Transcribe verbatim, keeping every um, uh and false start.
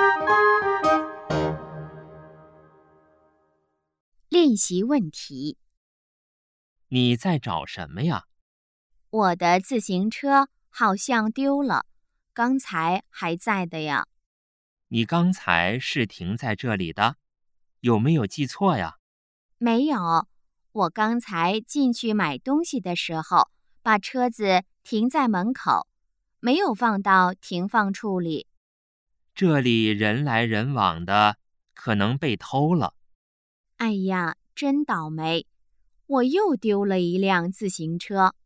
练习问题： 你在找什么呀？ 我的自行车好像丢了，刚才还在的呀。 你刚才是停在这里的，有没有记错呀？ 没有，我刚才进去买东西的时候，把车子停在门口，没有放到停放处里。 这里人来人往的，可能被偷了。 哎呀，真倒霉！我又丢了一辆自行车。